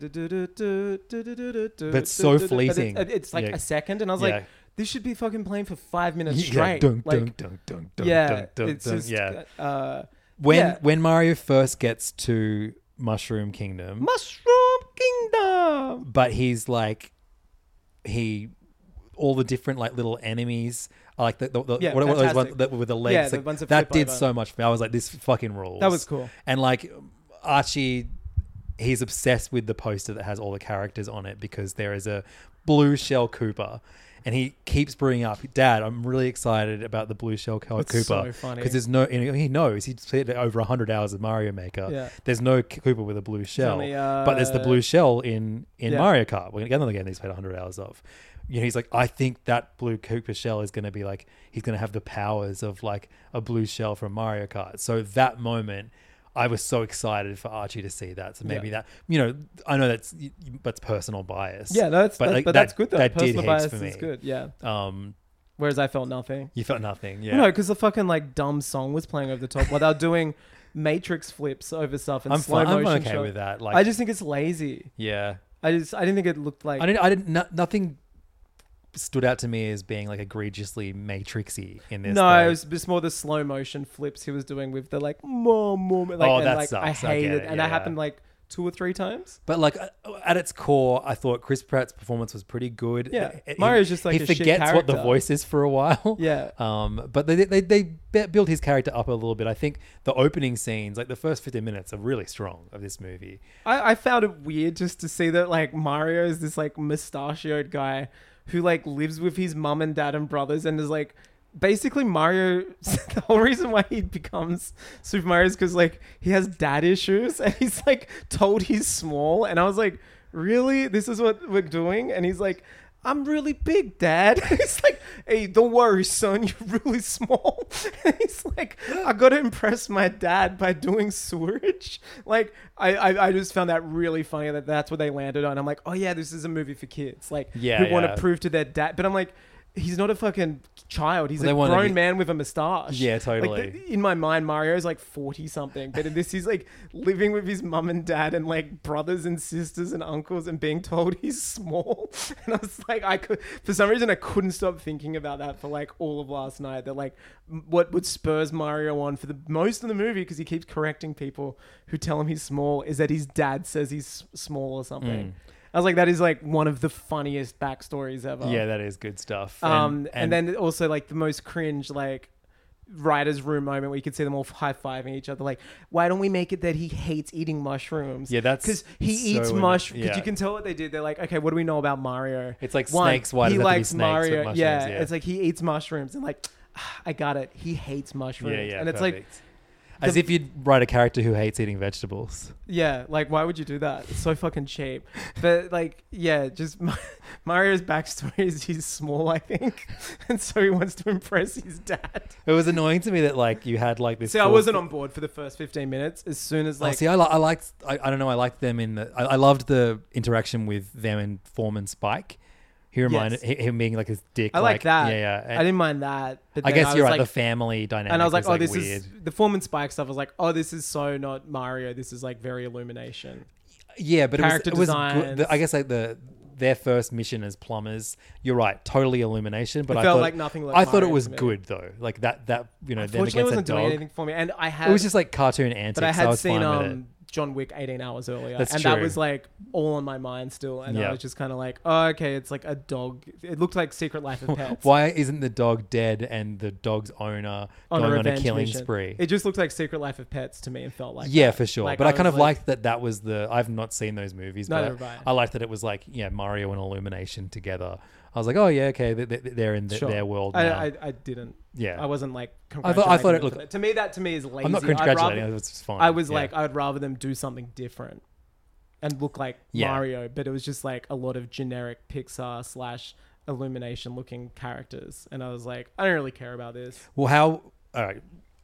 it's so fleeting. It's like Yeah. a second, and I was Yeah. like, this should be fucking playing for 5 minutes Yeah, straight. dun, Like, dun, dun, dun, yeah, dun, dun, it's dun, just yeah. When yeah. when Mario first gets to Mushroom Kingdom, Mushroom Kingdom. but he's like all the different like little enemies are like the Yeah, what are those fantastic. ones that with the legs Yeah, the like, ones that that flip did over. so much for me. I was like, this fucking rules. That was cool. And like Archie, he's obsessed with the poster that has all the characters on it because there is a blue shell Koopa. And he keeps bringing up, Dad, I'm really excited about the blue shell Koopa. so funny. Because there's no, he knows, he's played over 100 hours of Mario Maker. Yeah. There's no Koopa with a blue shell. only, but there's the blue shell in yeah. Mario Kart. Another game he's played 100 hours of. You know, he's like, I think that blue Koopa shell is going to be like, he's going to have the powers of like a blue shell from Mario Kart. So that moment, I was so excited for Archie to see that. So maybe that, you know, I know that's personal bias. Yeah, that's like, that's good though. That did Personal heaps bias for me. is good. Yeah. Um, Whereas I felt nothing. you felt nothing. Yeah. No, because the fucking like dumb song was playing over the top while they were doing Matrix flips over stuff and I'm slow fine. I'm motion. okay shot. with that. Like, I just think it's lazy. yeah. I didn't think it looked like. Nothing stood out to me as being like egregiously Matrixy in this. No, though. it was just more the slow motion flips he was doing with the like mom, like, Oh, and, that like, I sucks. I get hated, it, and yeah. that happened like 2 or 3 times. But like at its core, I thought Chris Pratt's performance was pretty good. Yeah. Mario's just like he a shit forgets what the character. voice is for a while. Yeah. But they build his character up a little bit. I think the opening scenes, like the first 15 minutes, are really strong of this movie. I found it weird just to see that like Mario is this like mustachioed guy who like lives with his mum and dad and brothers and is like basically Mario. The whole reason why he becomes Super Mario is because like he has dad issues and he's like told he's small, and I was like, really, this is what we're doing? And he's like, I'm really big, Dad. He's like, hey, don't worry, son, you're really small. And he's like, I gotta impress my dad by doing sewerage. Like, I just found that really funny that that's what they landed on. I'm like, oh yeah, this is a movie for kids. Like, Yeah, who want yeah. to prove to their dad. But I'm like, he's not a fucking child. He's Well, they a wanna grown be- man with a mustache. Yeah, totally. Like, in my mind, Mario's like 40 something, but in this, he's like living with his mum and dad and like brothers and sisters and uncles and being told he's small. And I was like, for some reason, I couldn't stop thinking about that for like all of last night. That like what would spurs Mario on for the most of the movie, because he keeps correcting people who tell him he's small, is that his dad says he's small or something. I was like, that is like one of the funniest backstories ever. Yeah, that is good stuff. And then also like the most cringe like writer's room moment where you could see them all high-fiving each other, like, why don't we make it that he hates eating mushrooms? Yeah, that's because he so eats in- mushrooms. Because yeah. you can tell what they did. They're like, okay, what do we know about Mario? It's like snakes. Why he does it have to be likes snakes with Mario. mushrooms? Yeah, Yeah. it's like he eats mushrooms, and like, I got it. He hates mushrooms, Yeah, yeah, and it's perfect. like, As if you'd write a character who hates eating vegetables. Yeah, like why would you do that? It's so fucking cheap. But like, yeah, just Mario's backstory is he's small, I think, and so he wants to impress his dad. It was annoying to me that like you had like this. See, I wasn't on board for the first 15 minutes. As soon as like, I don't know. I liked them I loved the interaction with them and Foreman Spike. He reminded him being like his dick. I like that. Yeah. I didn't mind that. But I guess you're right. like, The family dynamic. and I was like, was, this weird. is the Foreman Spike stuff. I was like, oh, this is so not Mario. This is like very Illumination. Yeah, but character it was designs. good. I guess like their first mission as plumbers. You're right, totally Illumination. But It I felt thought like nothing like I thought it Mario was to me. good though. Like that them Unfortunately, against it wasn't that doing dog. anything for me. And I had It was just like cartoon antics. But I had was seen fine with it. John Wick 18 hours earlier. That's and true. that was like all on my mind still. And Yeah. I was just kind of like, oh, okay, it's like a dog. It looked like Secret Life of Pets. Why isn't the dog dead and the dog's owner on going on a revenge killing mission. spree? It just looked like Secret Life of Pets to me and felt like Yeah, that. for sure. Like, But I kind was of like, liked that was I've not seen those movies, Neither but have I liked that it was like, Mario and Illumination together. I was like, oh yeah, okay, they're in Sure. their world now. I didn't. Yeah. I wasn't like I thought congratulating it them looked- for that. To me is lazy. I'm not I'd congratulating. rather- It was fine. I was Yeah. like, I would rather them do something different and look like Yeah. Mario, but it was just like a lot of generic Pixar / Illumination looking characters, and I was like, I don't really care about this. Well, all right.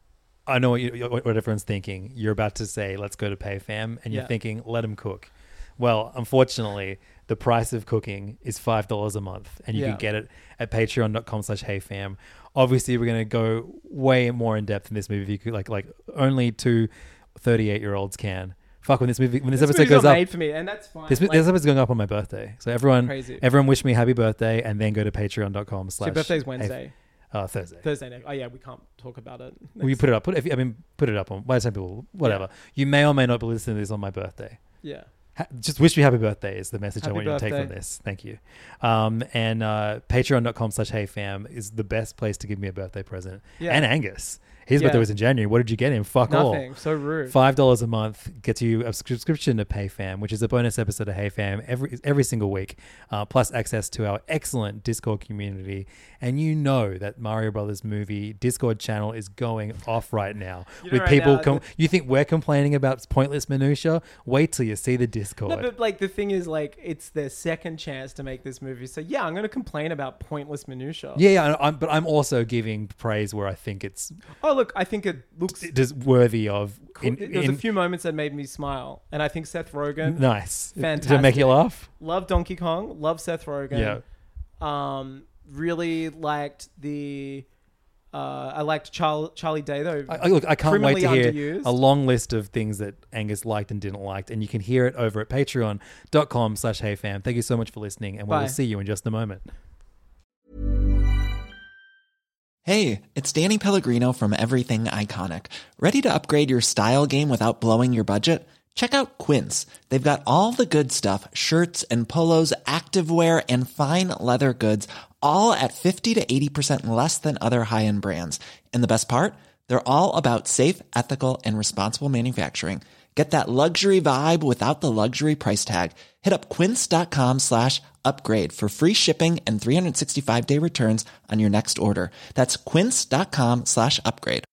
I know what everyone's thinking. You're about to say, let's go to PayFam, and you're Yeah. thinking, let them cook. Well, unfortunately, the price of cooking is $5 a month, and you Yeah. can get it at patreon.com/heyfam. Obviously, we're going to go way more in depth in this movie. You could like only 2 38-year-olds can. Fuck, when this episode movie's goes not up, made for me, and that's fine. this Like, episode's going up on my birthday. So everyone Crazy. wish me happy birthday, and then go to patreon.com/. so your birthday's Wednesday, Thursday. Thursday next. Oh yeah, we can't talk about it. Will you put it up? Put it up on. By the time people, whatever. You may or may not be listening to this on my birthday. Yeah. Just wish me happy birthday is the message I Happy want you to take birthday. from this. Thank you. And patreon.com/heyfam is the best place to give me a birthday present. Yeah. And Angus. His Yeah. birthday was in January. What did you get him? Fuck all. Nothing. So rude. $5 a month gets you a subscription to PayFam, which is a bonus episode of HeyFam every single week, plus access to our excellent Discord community. And you know that Mario Brothers movie Discord channel is going off right now with right people. now, You think we're complaining about pointless minutia? Wait till you see the Discord. No, but like the thing is, like it's their second chance to make this movie. So yeah, I'm going to complain about pointless minutia. Yeah, but I'm also giving praise where I think it's Oh look, I think it looks. just worthy of. There's a few moments that made me smile, and I think Seth Rogen. Nice. Did it make Fantastic. you laugh? Love Donkey Kong. Love Seth Rogen. Yeah. Really liked the. I liked Charlie Day though. I can't wait to hear underused. a long list of things that Angus liked and didn't like, and you can hear it over at patreon.com/heyfam. Thank you so much for listening, and we Bye. will see you in just a moment. Hey, it's Danny Pellegrino from Everything Iconic. Ready to upgrade your style game without blowing your budget? Check out Quince. They've got all the good stuff, shirts and polos, activewear, and fine leather goods, all at 50 to 80% less than other high-end brands. And the best part? They're all about safe, ethical, and responsible manufacturing. Get that luxury vibe without the luxury price tag. Hit up quince.com/upgrade for free shipping and 365-day returns on your next order. That's quince.com/upgrade.